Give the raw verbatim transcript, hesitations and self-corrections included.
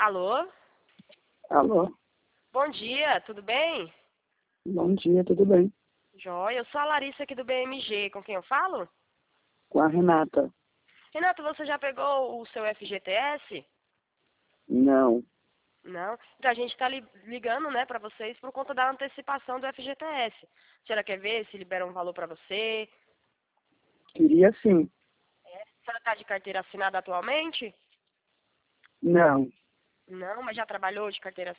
Alô? Alô, Bom dia, tudo bem? bom dia, tudo bem? Joia, eu sou a Larissa aqui do B M G, com quem eu falo? Com a Renata? Renato, você já pegou o seu F G T S? Não, Não? Então a gente está ligando, né, para vocês por conta da antecipação do F G T S. A senhora quer ver se libera um valor para você? queria sim. A senhora está de carteira assinada atualmente? Não, Não, mas já trabalhou de carteira